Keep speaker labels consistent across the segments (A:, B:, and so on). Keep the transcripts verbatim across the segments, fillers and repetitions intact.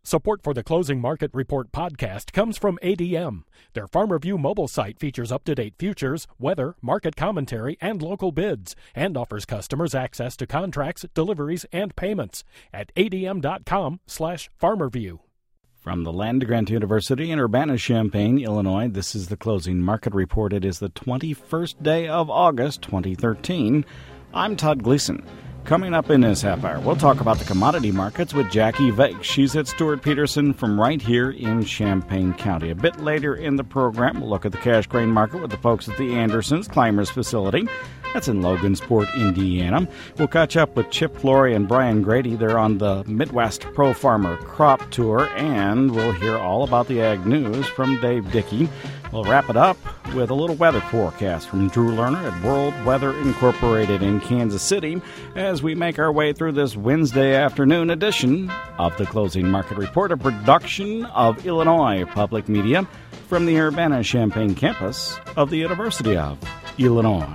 A: Support for the Closing Market Report podcast comes from A D M. Their FarmReview mobile site features up-to-date futures, weather, market commentary, and local bids, and offers customers access to contracts, deliveries, and payments at adm.com slash farmerview.
B: From the Land-Grant University in Urbana-Champaign, Illinois, this is the Closing Market Report. It is the twenty-first day of August, twenty thirteen. I'm Todd Gleason. Coming up in this half hour, we'll talk about the commodity markets with Jackie Vake. She's at Stuart Peterson from right here in Champaign County. A bit later in the program, we'll look at the cash grain market with the folks at the Andersons Climbers facility. That's in Logansport, Indiana. We'll catch up with Chip Flory and Brian Grady. They're on the Midwest Pro Farmer Crop Tour, and we'll hear all about the ag news from Dave Dickey. We'll wrap it up with a little weather forecast from Drew Lerner at World Weather Incorporated in Kansas City as we make our way through this Wednesday afternoon edition of the Closing Market Report, a production of Illinois Public Media from the Urbana-Champaign campus of the University of Illinois.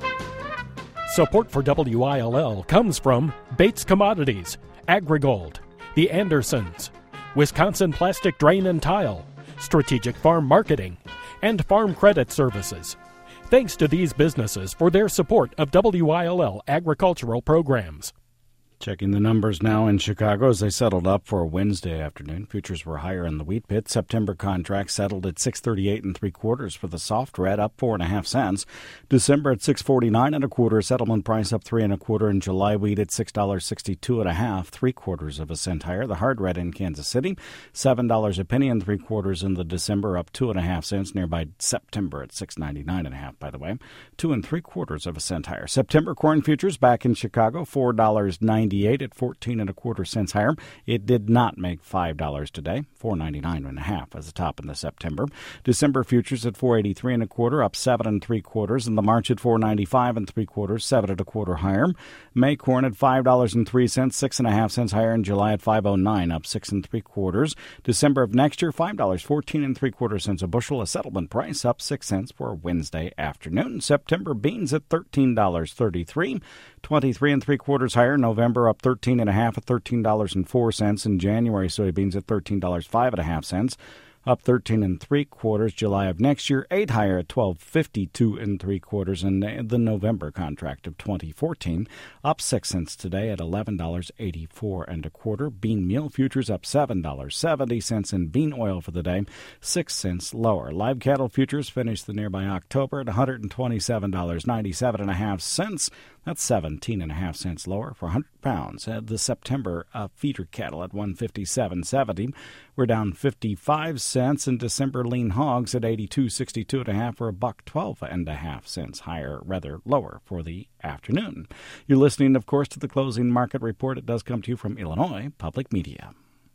A: Support for W I L L comes from Bates Commodities, AgriGold, the Andersons, Wisconsin Plastic Drain and Tile, Strategic Farm Marketing, and Farm Credit Services. Thanks to these businesses for their support of W I L L agricultural programs.
B: Checking the numbers now in Chicago as they settled up for Wednesday afternoon. Futures were higher in the wheat pit. September contract settled at six thirty-eight and three quarters for the soft red, up four and a half cents. December at six forty-nine and a quarter. Settlement price up three and a quarter. And July wheat at six dollars sixty-two and a half, three quarters of a cent higher. The hard red in Kansas City, seven dollars a penny and three quarters in the December, up two and a half cents. Nearby September at six ninety-nine and a half. By the way, two and three quarters of a cent higher. September corn futures back in Chicago, four dollars ninety-eight at fourteen and a quarter cents higher. It did not make five dollars today. four ninety-nine and a half as the top in the September. December futures at four eighty-three and a quarter, up seven and three quarters. And the March at four ninety-five and three quarters, seven and a quarter higher. May corn at five dollars and three cents, six and a half cents higher. And July at five oh nine, up six and three quarters. December of next year, five dollars fourteen and three quarter cents a bushel. A settlement price up six cents for Wednesday afternoon. September beans at thirteen dollars thirty-three, twenty-three and three quarters higher. November up thirteen and a half at thirteen dollars and four cents. In January, soybeans at thirteen dollars five and a half cents, up thirteen and three quarters. July of next year, eight higher at twelve fifty-two and three quarters. And the November contract of twenty fourteen, up six cents today at eleven dollars eighty-four and a quarter. Bean meal futures up seven dollars seventy cents, and bean oil for the day six cents lower. Live cattle futures finished the nearby October at one hundred twenty-seven dollars ninety-seven and a half cents. That's seventeen and a half cents lower for one hundred pounds. Uh, the September uh, feeder cattle at one fifty-seven seventy. We're down fifty-five cents. And December lean hogs at eighty-two sixty-two and a half, or a buck twelve and a half cents higher, rather lower for the afternoon. You're listening, of course, to the Closing Market Report. It does come to you from Illinois Public Media.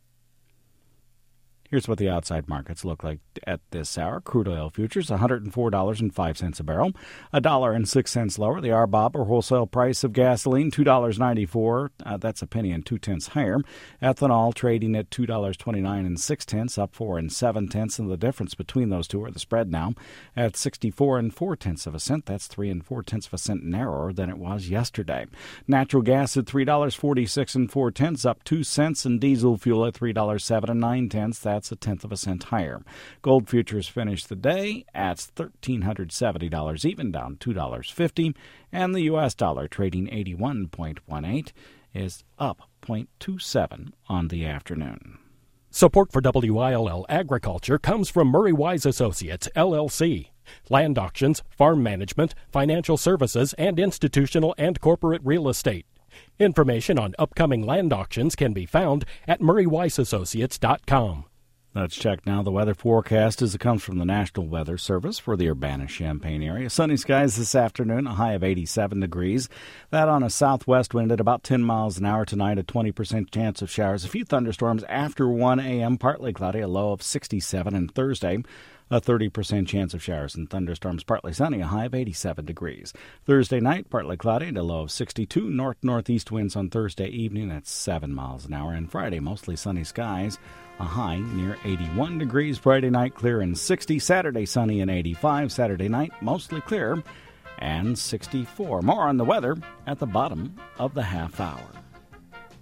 B: Here's what the outside markets look like at this hour. Crude oil futures, one hundred four dollars and five cents a barrel, a dollar and six cents lower. The R B O B, or wholesale price of gasoline, two dollars ninety-four. Uh, that's a penny and two tenths higher. Ethanol trading at two dollars twenty-nine and six tenths, up four and seven tenths. And the difference between those two, are the spread now at sixty-four and four tenths of a cent. That's three and four tenths of a cent narrower than it was yesterday. Natural gas at three dollars forty-six and four tenths, up two cents. And diesel fuel at three dollars seven and nine tenths. That's That's a tenth of a cent higher. Gold futures finished the day at one thousand three hundred seventy dollars, even down two dollars fifty. And the U S dollar, trading eighty-one point one eight, is up zero point two seven on the afternoon.
A: Support for W I L L Agriculture comes from Murray Wise Associates, L L C. Land auctions, farm management, financial services, and institutional and corporate real estate. Information on upcoming land auctions can be found at murray wise associates dot com.
B: Let's check now the weather forecast as it comes from the National Weather Service for the Urbana-Champaign area. Sunny skies this afternoon, a high of eighty-seven degrees. That on a southwest wind at about ten miles an hour tonight, a twenty percent chance of showers. A few thunderstorms after one a.m., partly cloudy, a low of sixty-seven. And Thursday, a thirty percent chance of showers and thunderstorms, partly sunny, a high of eighty-seven degrees. Thursday night, partly cloudy and a low of sixty-two. North-northeast winds on Thursday evening at seven miles an hour. And Friday, mostly sunny skies, a high near eighty-one degrees. Friday night, clear and sixty. Saturday, sunny and eighty-five. Saturday night, mostly clear and sixty-four. More on the weather at the bottom of the half hour.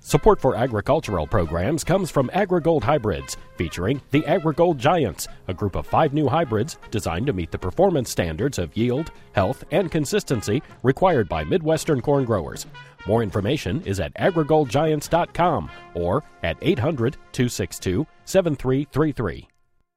A: Support for agricultural programs comes from AgriGold Hybrids, featuring the AgriGold Giants, a group of five new hybrids designed to meet the performance standards of yield, health, and consistency required by Midwestern corn growers. More information is at agri gold giants dot com or at eight hundred, two six two, seven three three three.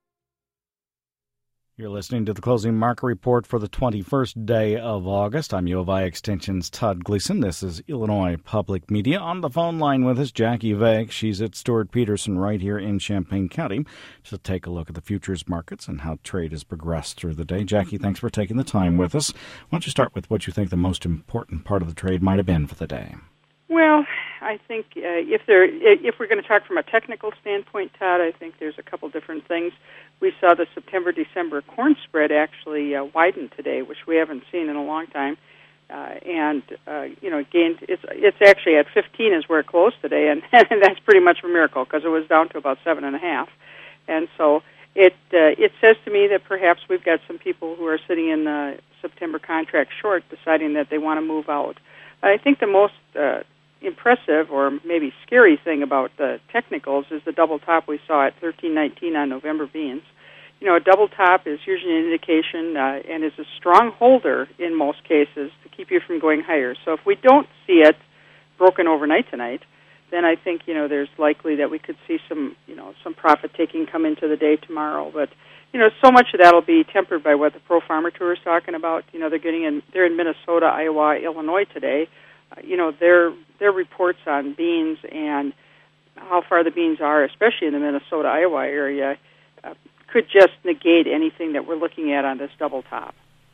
B: You're listening to the closing market report for the twenty-first day of August. I'm U of I Extension's Todd Gleason. This is Illinois Public Media. On the phone line with us, Jackie Vague. She's at Stewart Peterson right here in Champaign County to take a look at the futures markets and how trade has progressed through the day. Jackie, thanks for taking the time with us. Why don't you start with what you think the most important part of the trade might have been for the day?
C: Well, I think uh, if there, if we're going to talk from a technical standpoint, Todd, I think there's a couple different things. We saw the September-December corn spread actually uh, widen today, which we haven't seen in a long time. Uh, and, uh, you know, it gained, it's, it's actually at fifteen is where it closed today, and, and that's pretty much a miracle because it was down to about seven and a half. And so it, uh, it says to me that perhaps we've got some people who are sitting in the September contract short deciding that they want to move out. I think the most uh, impressive or maybe scary thing about the technicals is the double top we saw at thirteen nineteen on November beans. You know, a double top is usually an indication uh, and is a strong holder in most cases to keep you from going higher. So if we don't see it broken overnight tonight, then I think, you know, there's likely that we could see some, you know, some profit taking come into the day tomorrow. But, you know, so much of that will be tempered by what the Pro Farmer Tour is talking about. You know, they're getting in, they're in Minnesota, Iowa, Illinois today. Uh, you know, their their reports on beans and how far the beans are, especially in the Minnesota, Iowa area, uh, could just negate anything that we're looking at on this double top.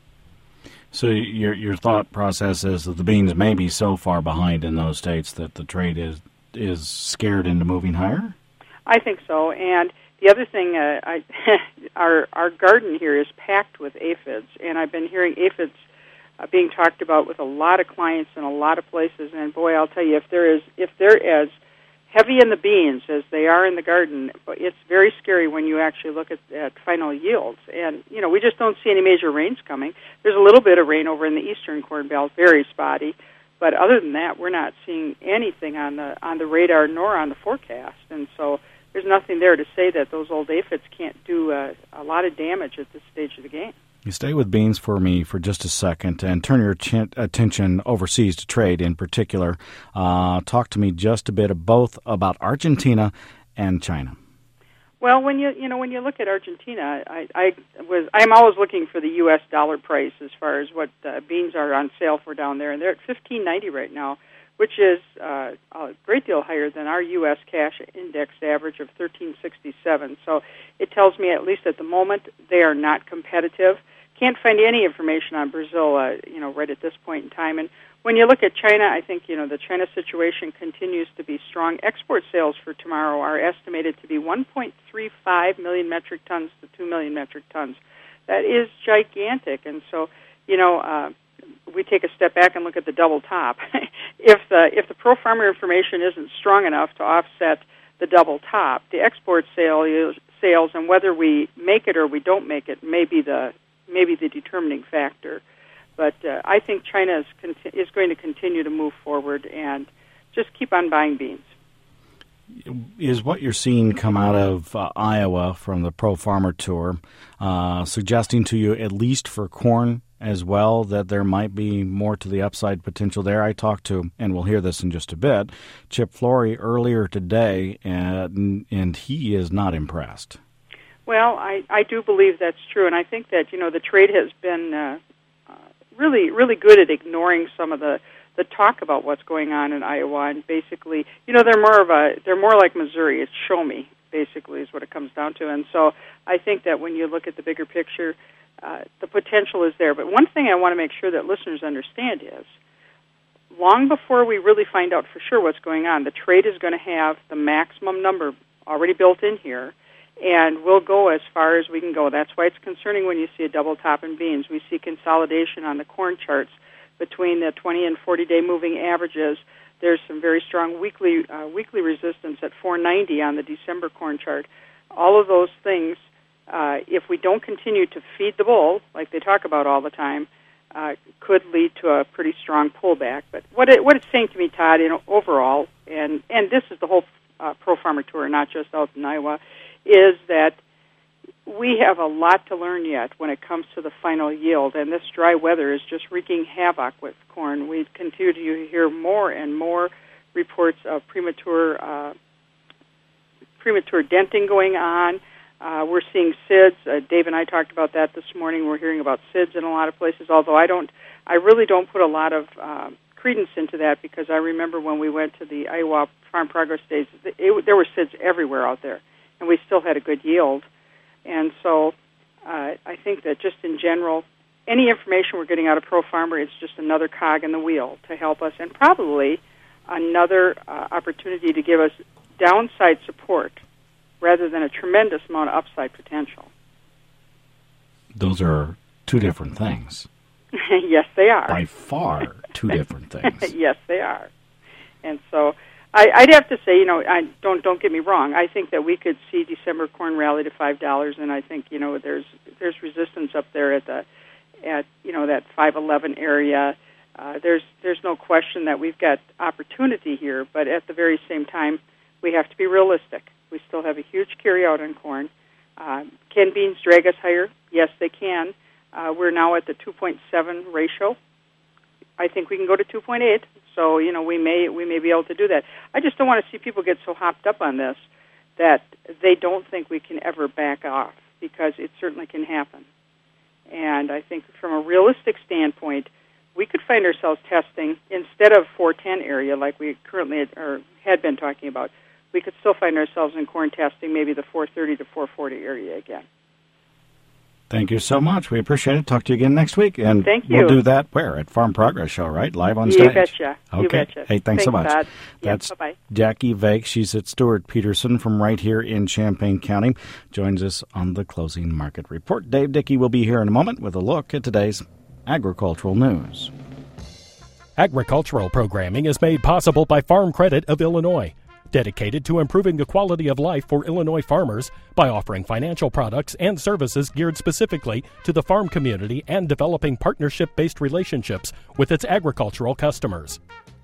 B: So your your thought process is that the beans may be so far behind in those states that the trade is is scared into moving higher?
C: I think so. And the other thing, uh, I, our our garden here is packed with aphids, and I've been hearing aphids uh, being talked about with a lot of clients in a lot of places. And boy, I'll tell you, if there is if they're as heavy in the beans as they are in the garden, it's very scary when you actually look at, at final yields. And, you know, we just don't see any major rains coming. There's a little bit of rain over in the eastern Corn Belt, very spotty. But other than that, we're not seeing anything on the on the radar nor on the forecast. And so there's nothing there to say that those old aphids can't do uh, a lot of damage at this stage of the game.
B: You stay with beans for me for just a second and turn your ch- attention overseas to trade in particular. Uh, talk to me just a bit of both about Argentina and China.
C: Well, when you you know when you look at Argentina, I, I was I'm always looking for the U S dollar price as far as what uh, beans are on sale for down there, and they're at fifteen ninety right now, which is uh, a great deal higher than our U S cash index average of thirteen sixty-seven. So it tells me, at least at the moment, they are not competitive. Can't find any information on Brazil, uh, you know, right at this point in time. And when you look at China, I think, you know, the China situation continues to be strong. Export sales for tomorrow are estimated to be one point three five million metric tons to two million metric tons. That is gigantic. And so, you know, uh, we take a step back and look at the double top. if the if the pro farmer information isn't strong enough to offset the double top, the export sale sales and whether we make it or we don't make it may be the maybe the determining factor. But uh, I think China is, conti- is going to continue to move forward and just keep on buying beans.
B: Is what you're seeing come out of uh, Iowa from the Pro Farmer Tour uh, suggesting to you, at least for corn as well, that there might be more to the upside potential there? I talked to, and we'll hear this in just a bit, Chip Flory earlier today, and, and he is not impressed.
C: Well, I, I do believe that's true, and I think that, you know, the trade has been uh, uh, really, really good at ignoring some of the, the talk about what's going on in Iowa, and basically, you know, they're more of a, they're more like Missouri. It's show me, basically, is what it comes down to. And so I think that when you look at the bigger picture, uh, the potential is there. But one thing I want to make sure that listeners understand is, long before we really find out for sure what's going on, the trade is going to have the maximum number already built in here, and we'll go as far as we can go. That's why it's concerning when you see a double top in beans. We see consolidation on the corn charts between the twenty and forty-day moving averages. There's some very strong weekly uh, weekly resistance at four ninety on the December corn chart. All of those things, uh, if we don't continue to feed the bull, like they talk about all the time, uh, could lead to a pretty strong pullback. But what it, what it's saying to me, Todd, you know, overall, and, and this is the whole uh, Pro Farmer Tour, not just out in Iowa, is that we have a lot to learn yet when it comes to the final yield, and this dry weather is just wreaking havoc with corn. We continue to hear more and more reports of premature uh, premature denting going on. Uh, we're seeing S I Ds. Uh, Dave and I talked about that this morning. We're hearing about S I Ds in a lot of places, although I don't, I really don't put a lot of uh, credence into that, because I remember when we went to the Iowa Farm Progress Days, it, it, there were S I Ds everywhere out there, and we still had a good yield. And so uh, I think that just in general, any information we're getting out of Pro Farmer is just another cog in the wheel to help us, and probably another uh, opportunity to give us downside support rather than a tremendous amount of upside potential.
B: Those are two different things.
C: Yes, they are.
B: By far, two different things.
C: Yes, they are. And so I, I'd have to say, you know, I don't don't get me wrong. I think that we could see December corn rally to five dollars, and I think, you know, there's there's resistance up there at the at you know that five eleven area. Uh, there's there's no question that we've got opportunity here, but at the very same time, we have to be realistic. We still have a huge carryout on corn. Uh, can beans drag us higher? Yes, they can. Uh, we're now at the two point seven ratio. I think we can go to two point eight. So, you know, we may we may be able to do that. I just don't want to see people get so hopped up on this that they don't think we can ever back off, because it certainly can happen. And I think from a realistic standpoint, we could find ourselves testing, instead of four ten area like we currently had, or had been talking about, we could still find ourselves in corn testing maybe the four thirty to four forty area again.
B: Thank you so much. We appreciate it. Talk to you again next week. And
C: Thank you.
B: We'll do that where? At Farm Progress Show, right? Live on stage.
C: You betcha.
B: Okay.
C: You betcha.
B: Hey, thanks, thanks so much.
C: Todd.
B: That's
C: yep, bye-bye.
B: Jackie Vake. She's at Stewart Peterson from right here in Champaign County. Joins us on the Closing Market Report. Dave Dickey will be here in a moment with a look at today's agricultural news.
A: Agricultural programming is made possible by Farm Credit of Illinois, dedicated to improving the quality of life for Illinois farmers by offering financial products and services geared specifically to the farm community and developing partnership-based relationships with its agricultural customers.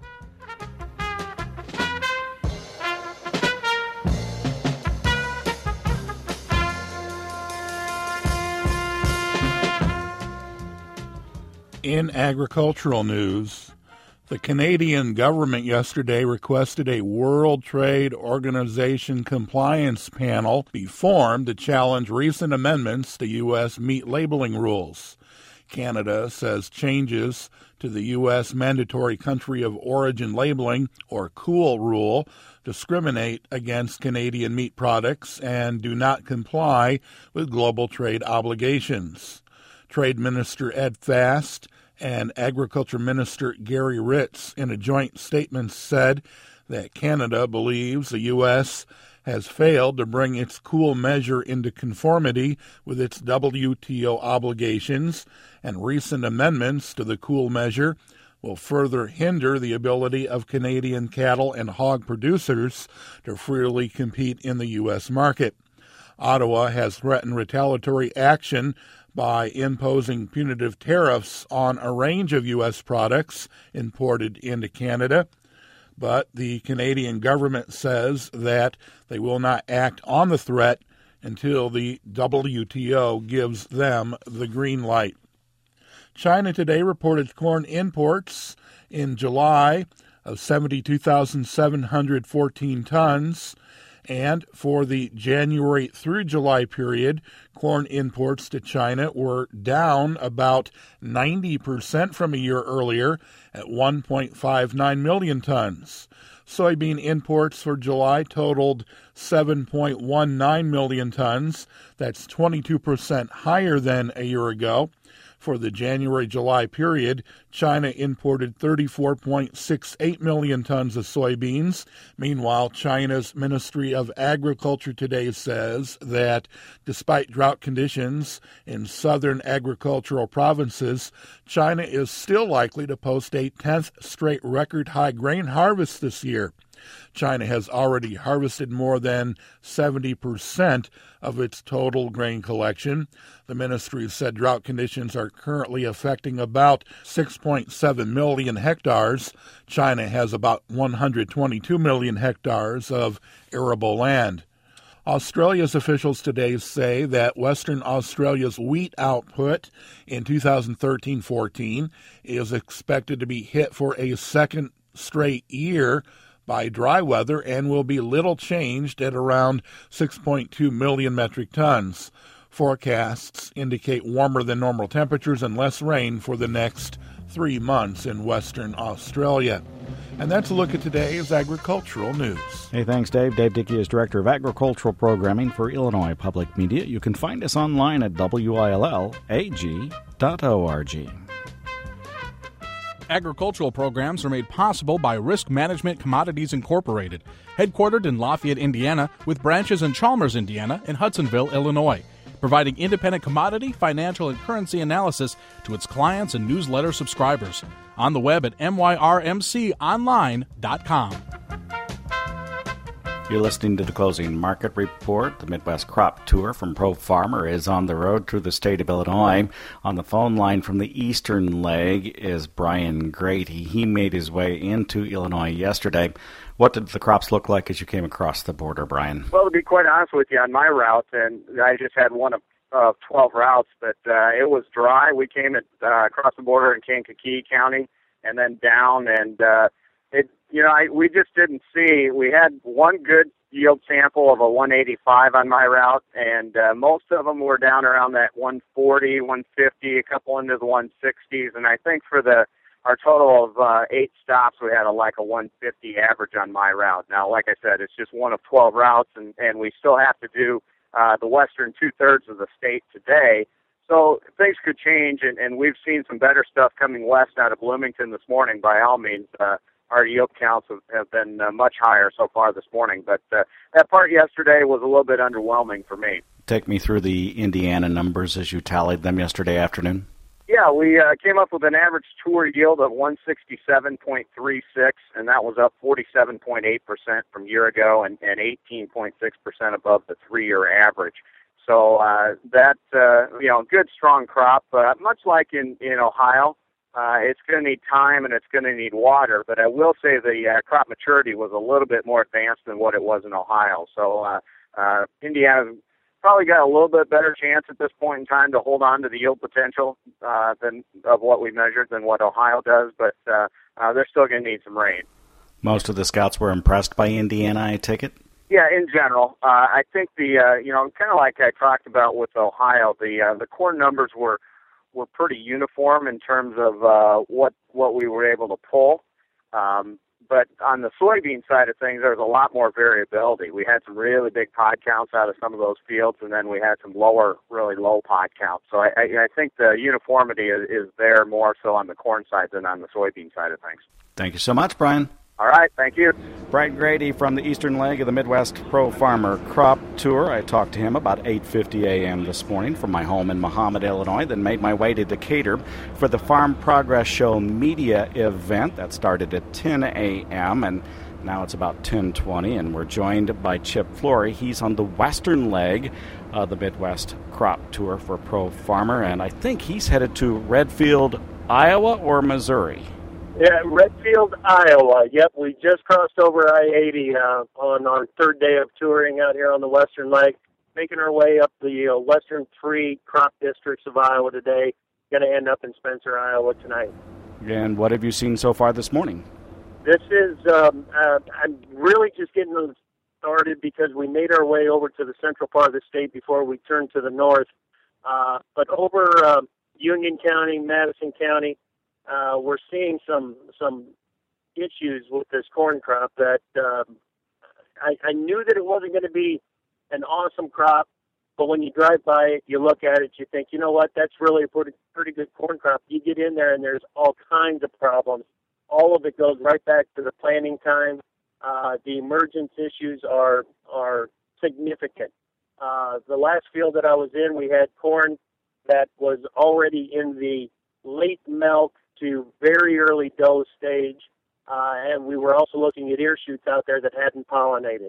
D: In agricultural news, the Canadian government yesterday requested a World Trade Organization compliance panel be formed to challenge recent amendments to U S meat labeling rules. Canada says changes to the U S mandatory country of origin labeling, or COOL rule, discriminate against Canadian meat products and do not comply with global trade obligations. Trade Minister Ed Fast and Agriculture Minister Gary Ritz, in a joint statement, said that Canada believes the U S has failed to bring its COOL measure into conformity with its W T O obligations, and recent amendments to the COOL measure will further hinder the ability of Canadian cattle and hog producers to freely compete in the U S market. Ottawa has threatened retaliatory action by imposing punitive tariffs on a range of U S products imported into Canada. But the Canadian government says that they will not act on the threat until the W T O gives them the green light. China today reported corn imports in July of seventy-two thousand seven hundred fourteen tons. And for the January through July period, corn imports to China were down about ninety percent from a year earlier at one point five nine million tons. Soybean imports for July totaled seven point one nine million tons. That's twenty-two percent higher than a year ago. For the January-July period, China imported thirty-four point six eight million tons of soybeans. Meanwhile, China's Ministry of Agriculture today says that despite drought conditions in southern agricultural provinces, China is still likely to post a tenth straight record-high grain harvest this year. China has already harvested more than seventy percent of its total grain collection. The ministry said drought conditions are currently affecting about six point seven million hectares. China has about one hundred twenty-two million hectares of arable land. Australia's officials today say that Western Australia's wheat output in two thousand thirteen fourteen is expected to be hit for a second straight year by dry weather and will be little changed at around six point two million metric tons. Forecasts indicate warmer than normal temperatures and less rain for the next three months in Western Australia. And that's a look at today's agricultural news.
B: Hey, thanks, Dave. Dave Dickey is Director of Agricultural Programming for Illinois Public Media. You can find us online at W I L L A G dot org.
E: Agricultural programs are made possible by Risk Management Commodities Incorporated, headquartered in Lafayette, Indiana, with branches in Chalmers, Indiana, and Hudsonville, Illinois, providing independent commodity, financial, and currency analysis to its clients and newsletter subscribers. On the web at M Y R M C online dot com.
B: You're listening to the Closing Market Report. The Midwest Crop Tour from Pro Farmer is on the road through the state of Illinois. On the phone line from the eastern leg is Brian Grady. He made his way into Illinois yesterday. What did the crops look like as you came across the border, Brian?
F: Well, to be quite honest with you, on my route, and I just had one of uh, twelve routes, but uh, it was dry. We came at, uh, across the border in Kankakee County and then down, and uh, it, you know, I, we just didn't see. We had one good yield sample of a one eighty-five on my route, and uh, most of them were down around that one forty, one fifty, a couple into the one sixties, and I think for the our total of uh, eight stops, we had a, like a one fifty average on my route. Now, like I said, it's just one of twelve routes, and, and we still have to do uh, the western two-thirds of the state today. So things could change, and, and we've seen some better stuff coming west out of Bloomington this morning, by all means. Uh, our yield counts have, have been uh, much higher so far this morning, but uh, that part yesterday was a little bit underwhelming for me.
B: Take me through the Indiana numbers as you tallied them yesterday afternoon.
F: Yeah, we uh, came up with an average tour yield of one sixty-seven point three six, and that was up forty-seven point eight percent from a year ago and, and eighteen point six percent above the three-year average. So uh, that, uh, you know, good, strong crop. Uh, much like in, in Ohio, uh, it's going to need time and it's going to need water, but I will say the uh, crop maturity was a little bit more advanced than what it was in Ohio. So uh, uh, Indiana probably got a little bit better chance at this point in time to hold on to the yield potential uh, than of what we measured than what Ohio does, but uh, uh, they're still going to need some rain.
B: Most of the scouts were impressed by Indiana, I take it?
F: Yeah, in general. Uh, I think the, uh, you know, kind of like I talked about with Ohio, the uh, the corn numbers were were pretty uniform in terms of uh, what, what we were able to pull. Um, But on the soybean side of things, there was a lot more variability. We had some really big pod counts out of some of those fields, and then we had some lower, really low pod counts. So I, I, I think the uniformity is, is there more so on the corn side than on the soybean side of things.
B: Thank you so much, Brian.
F: All right, thank you.
B: Brian Grady from the eastern leg of the Midwest Pro Farmer Crop Tour. I talked to him about eight fifty a.m. this morning from my home in Mahomet, Illinois, then made my way to Decatur for the Farm Progress Show media event that started at ten a.m. and now it's about ten twenty, and we're joined by Chip Flory. He's on the western leg of the Midwest Crop Tour for Pro Farmer, and I think he's headed to Redfield, Iowa, or Missouri.
G: Yeah, Redfield, Iowa. Yep, we just crossed over I eighty uh, on our third day of touring out here on the western leg, making our way up the uh, western three crop districts of Iowa today. Going to end up in Spencer, Iowa tonight.
B: And what have you seen so far this morning?
G: This is, um, uh, I'm really just getting them started because we made our way over to the central part of the state before we turned to the north. Uh, but over uh, Union County, Madison County, Uh, we're seeing some some issues with this corn crop that um, I, I knew that it wasn't going to be an awesome crop, but when you drive by it, you look at it, you think, you know what, that's really a pretty, pretty good corn crop. You get in there and there's all kinds of problems. All of it goes right back to the planting time. Uh, the emergence issues are are significant. Uh, the last field that I was in, we had corn that was already in the late melt to very early dough stage. uh, and we were also looking at ear shoots out there that hadn't pollinated.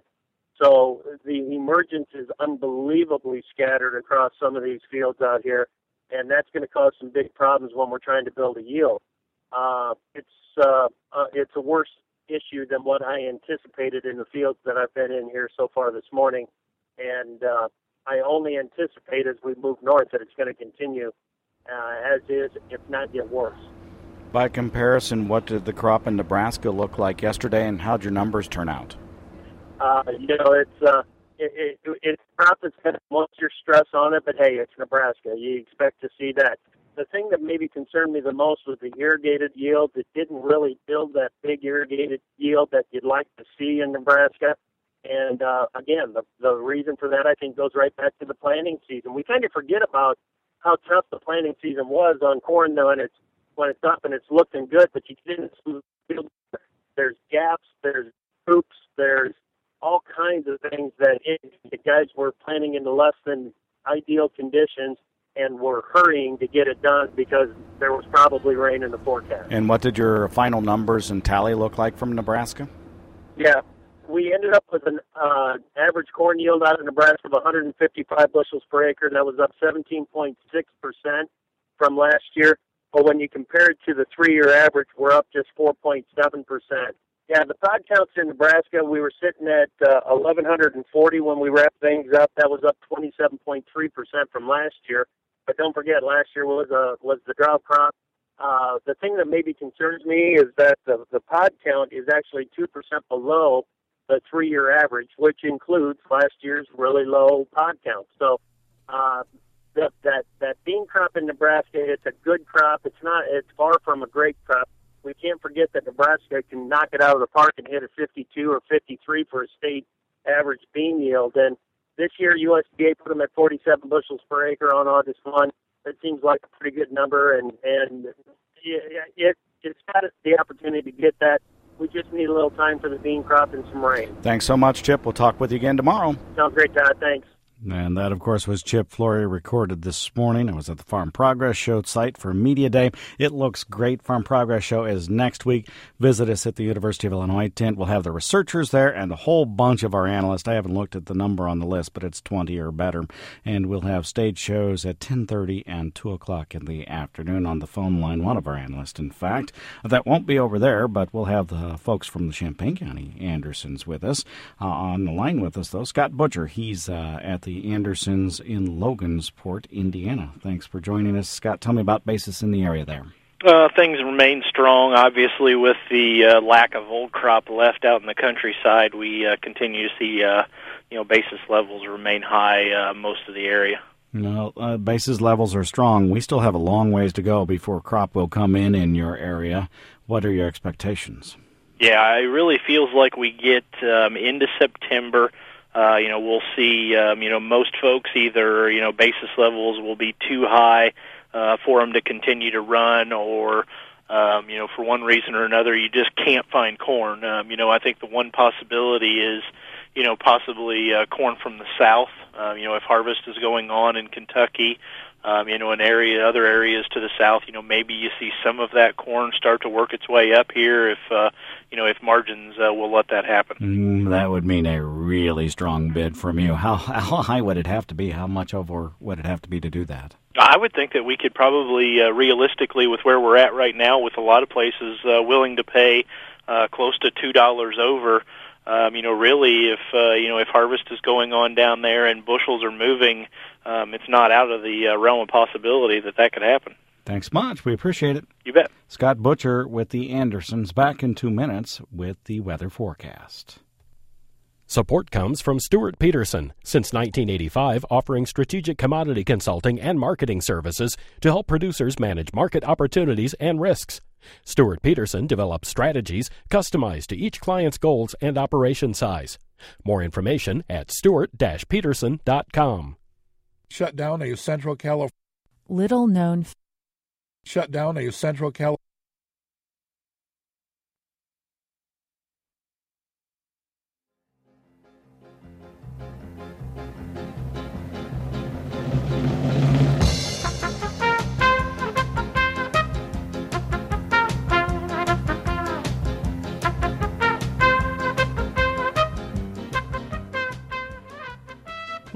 G: So the emergence is unbelievably scattered across some of these fields out here, and that's going to cause some big problems when we're trying to build a yield. Uh, it's uh, uh, it's a worse issue than what I anticipated in the fields that I've been in here so far this morning, and uh, I only anticipate as we move north that it's going to continue uh, as is, if not get worse.
B: By comparison, what did the crop in Nebraska look like yesterday, and how'd your numbers turn out?
G: Uh, you know, it's uh, it, it, it's a crop that's got moisture stress on it, but hey, it's Nebraska. You expect to see that. The thing that maybe concerned me the most was the irrigated yield. It didn't really build that big irrigated yield that you'd like to see in Nebraska. And uh, again, the, the reason for that, I think, goes right back to the planting season. We kind of forget about how tough the planting season was on corn, though, and it's when it's up and it's looking good, but you didn't field. There's gaps, there's hoops, there's all kinds of things that it, the guys were planting into less than ideal conditions and were hurrying to get it done because there was probably rain in the forecast.
B: And what did your final numbers and tally look like from Nebraska?
G: Yeah, we ended up with an uh, average corn yield out of Nebraska of one hundred fifty-five bushels per acre, and that was up seventeen point six percent from last year. But when you compare it to the three-year average, we're up just four point seven percent. Yeah, the pod counts in Nebraska, we were sitting at uh, eleven forty when we wrapped things up. That was up twenty-seven point three percent from last year. But don't forget, last year was uh, was the drought crop. Uh, the thing that maybe concerns me is that the, the pod count is actually two percent below the three-year average, which includes last year's really low pod count. So uh, that, that, that bean crop in Nebraska, it's a good crop. It's not. It's far from a great crop. We can't forget that Nebraska can knock it out of the park and hit a fifty-two or fifty-three for a state average bean yield. And this year, U S D A put them at forty-seven bushels per acre on August first. That seems like a pretty good number, and, and it, it's got the opportunity to get that. We just need a little time for the bean crop and some rain.
B: Thanks so much, Chip. We'll talk with you again tomorrow.
G: Sounds great, Todd. Thanks.
B: And that, of course, was Chip Flory, recorded this morning. I was at the Farm Progress Show site for Media Day. It looks great. Farm Progress Show is next week. Visit us at the University of Illinois tent. We'll have the researchers there and a whole bunch of our analysts. I haven't looked at the number on the list, but it's twenty or better. And we'll have stage shows at ten thirty and two o'clock in the afternoon on the phone line. One of our analysts, in fact. That won't be over there, but we'll have the folks from the Champaign County Andersons with us. Uh, on the line with us, though, Scott Butcher. He's uh, at the Andersons in Logansport, Indiana. Thanks for joining us, Scott. Tell me about basis in the area there.
H: Uh, things remain strong, obviously, with the uh, lack of old crop left out in the countryside. We uh, continue to see, uh, you know, basis levels remain high uh, most of the area.
B: No, uh, basis levels are strong. We still have a long ways to go before crop will come in in your area. What are your expectations?
H: Yeah, it really feels like we get um, into September. Uh, you know, we'll see, um, you know, most folks either, you know, basis levels will be too high uh, for them to continue to run, or, um, you know, for one reason or another, you just can't find corn. Um, you know, I think the one possibility is, you know, possibly uh, corn from the south. Uh, you know, if harvest is going on in Kentucky, um, you know, in area, other areas to the south, you know, maybe you see some of that corn start to work its way up here if, uh, you know, if margins uh, will let that happen.
B: Mm, that would mean a really strong bid from you. How how high would it have to be? How much over would it have to be to do that?
H: I would think that we could probably, uh, realistically, with where we're at right now, with a lot of places uh, willing to pay uh, close to two dollars over. Um, you know, really, if uh, you know if harvest is going on down there and bushels are moving, um, it's not out of the uh, realm of possibility that that could happen.
B: Thanks much. We appreciate it.
H: You bet.
B: Scott Butcher with the Andersons, back in two minutes with the weather forecast.
A: Support comes from Stuart Peterson, since nineteen eighty-five, offering strategic commodity consulting and marketing services to help producers manage market opportunities and risks. Stuart Peterson develops strategies customized to each client's goals and operation size. More information at stuart dash peterson dot com.
D: Shut down a Central California.
I: Little known.
D: Shut down a Central California.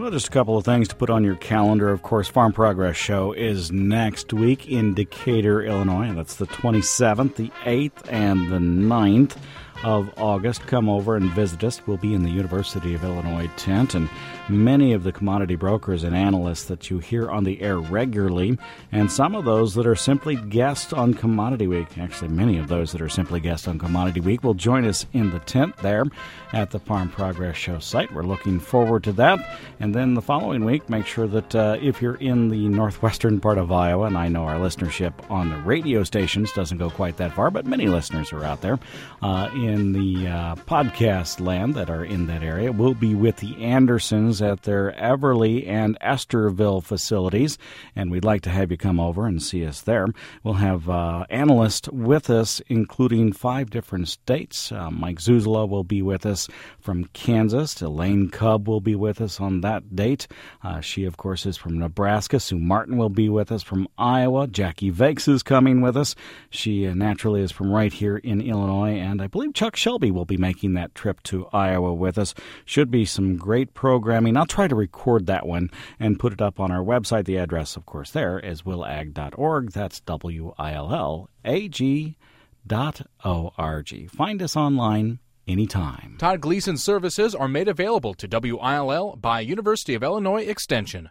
B: Well, just a couple of things to put on your calendar. Of course, Farm Progress Show is next week in Decatur, Illinois. That's the twenty-seventh, the eighth, and the ninth of August. Come over and visit us. We'll be in the University of Illinois tent, and many of the commodity brokers and analysts that you hear on the air regularly, and some of those that are simply guests on Commodity Week, actually many of those that are simply guests on Commodity Week, will join us in the tent there at the Farm Progress Show site. We're looking forward to that. And then the following week, make sure that uh, if you're in the northwestern part of Iowa, and I know our listenership on the radio stations doesn't go quite that far, but many listeners are out there uh, in the uh, podcast land that are in that area, we'll be with the Andersons at their Everly and Esterville facilities, and we'd like to have you come over and see us there. We'll have uh, analysts with us, including five different states. Uh, Mike Zuzula will be with us from Kansas. Elaine Cubb will be with us on that date. Uh, she, of course, is from Nebraska. Sue Martin will be with us from Iowa. Jackie Vakes is coming with us. She uh, naturally is from right here in Illinois, and I believe Chuck Shelby will be making that trip to Iowa with us. Should be some great programming. I'll try to record that one and put it up on our website. The address, of course, there is will ag dot org. That's W I L L A G dot O R G. Find us online anytime.
E: Todd Gleason services are made available to W I L L by University of Illinois Extension.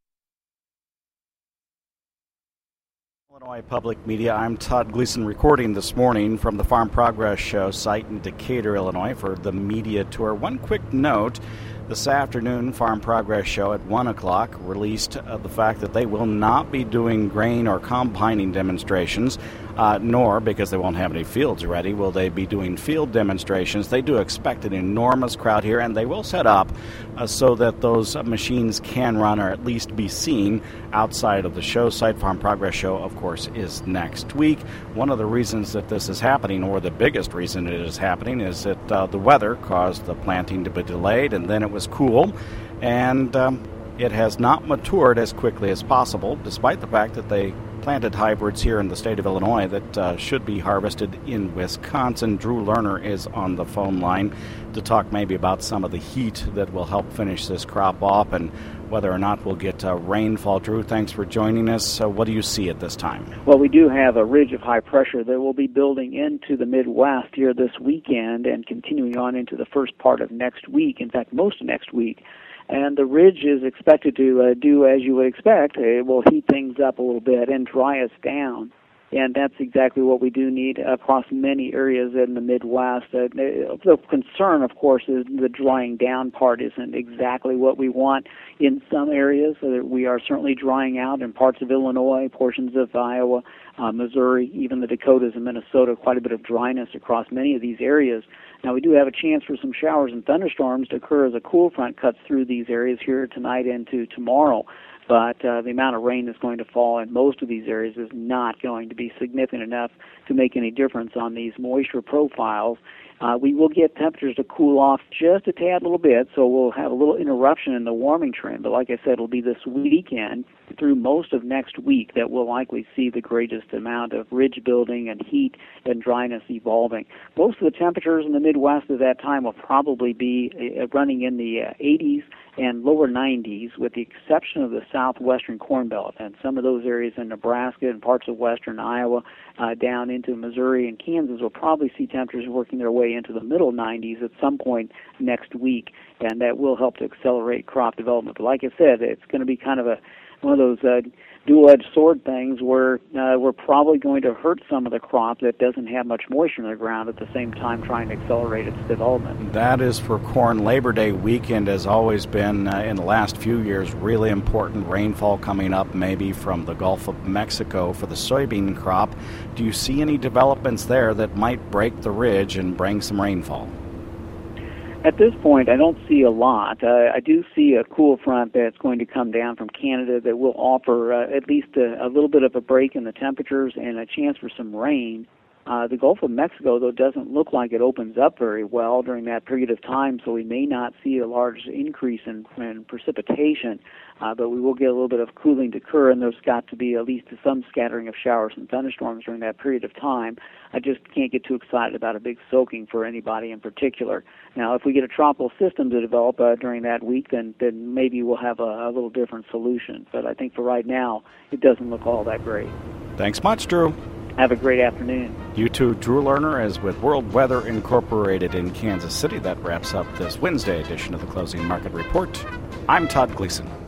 B: Illinois Public Media, I'm Todd Gleason, recording this morning from the Farm Progress Show site in Decatur, Illinois for the media tour. One quick note. This afternoon, Farm Progress Show at one o'clock released uh, the fact that they will not be doing grain or combining demonstrations, uh, nor, because they won't have any fields ready, will they be doing field demonstrations. They do expect an enormous crowd here, and they will set up uh, so that those uh, machines can run or at least be seen outside of the show site. Farm Progress Show, of course, is next week. One of the reasons that this is happening, or the biggest reason it is happening, is that uh, the weather caused the planting to be delayed, and then it was cool, and um, it has not matured as quickly as possible, despite the fact that they planted hybrids here in the state of Illinois that uh, should be harvested in Wisconsin. Drew Lerner is on the phone line to talk maybe about some of the heat that will help finish this crop off and whether or not we'll get uh, rainfall. Drew, thanks for joining us. So what do you see at this time?
I: Well, we do have a ridge of high pressure that will be building into the Midwest here this weekend and continuing on into the first part of next week, in fact, most of next week. And the ridge is expected to uh, do as you would expect. It will heat things up a little bit and dry us down. And that's exactly what we do need across many areas in the Midwest. Uh, the concern, of course, is the drying down part isn't exactly what we want in some areas. Uh, we are certainly drying out in parts of Illinois, portions of Iowa, uh, Missouri, even the Dakotas and Minnesota, quite a bit of dryness across many of these areas. Now, we do have a chance for some showers and thunderstorms to occur as a cool front cuts through these areas here tonight and to tomorrow. But uh, the amount of rain that's going to fall in most of these areas is not going to be significant enough to make any difference on these moisture profiles. Uh, we will get temperatures to cool off just a tad little bit, so we'll have a little interruption in the warming trend. But like I said, it'll be this weekend through most of next week that we'll likely see the greatest amount of ridge building and heat and dryness evolving. Most of the temperatures in the Midwest at that time will probably be uh, running in the uh, eighties and lower nineties, with the exception of the southwestern Corn Belt and some of those areas in Nebraska and parts of western Iowa uh, down into Missouri and Kansas will probably see temperatures working their way into the middle nineties at some point next week, and that will help to accelerate crop development. But like I said, it's going to be kind of a one of those uh, dual-edged sword things where uh, we're probably going to hurt some of the crop that doesn't have much moisture in the ground at the same time trying to accelerate its development.
B: That is for corn. Labor Day weekend has always been, uh, in the last few years, really important. Rainfall coming up maybe from the Gulf of Mexico for the soybean crop. Do you see any developments there that might break the ridge and bring some rainfall?
I: At this point, I don't see a lot. Uh, I do see a cool front that's going to come down from Canada that will offer uh, at least a, a little bit of a break in the temperatures and a chance for some rain. Uh, the Gulf of Mexico, though, doesn't look like it opens up very well during that period of time, so we may not see a large increase in, in precipitation, uh, but we will get a little bit of cooling to occur, and there's got to be at least some scattering of showers and thunderstorms during that period of time. I just can't get too excited about a big soaking for anybody in particular. Now, if we get a tropical system to develop uh, during that week, then, then maybe we'll have a, a little different solution. But I think for right now, it doesn't look all that great.
B: Thanks much, Drew.
I: Have a great afternoon.
B: You too. Drew Lerner is with World Weather Incorporated in Kansas City. That wraps up this Wednesday edition of the Closing Market Report. I'm Todd Gleason.